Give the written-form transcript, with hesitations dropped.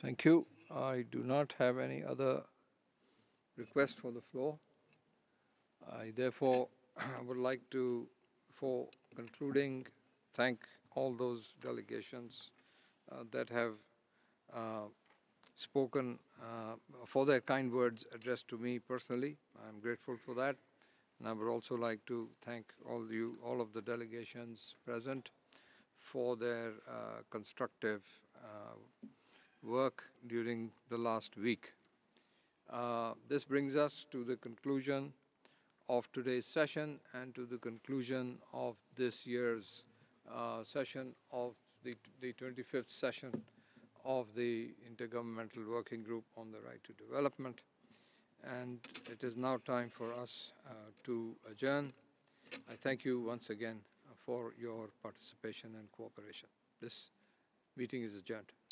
Thank you. I do not have any other request for the floor. I therefore would like to, before concluding, thank all those delegations that have uh, spoken for their kind words addressed to me personally. I'm grateful for that. And I would also like to thank all of the delegations present for their constructive work during the last week. This brings us to the conclusion of today's session and to the conclusion of this year's session of the 25th session of the Intergovernmental Working Group on the Right to Development. And it is now time for us to adjourn. I thank you once again for your participation and cooperation. This meeting is adjourned.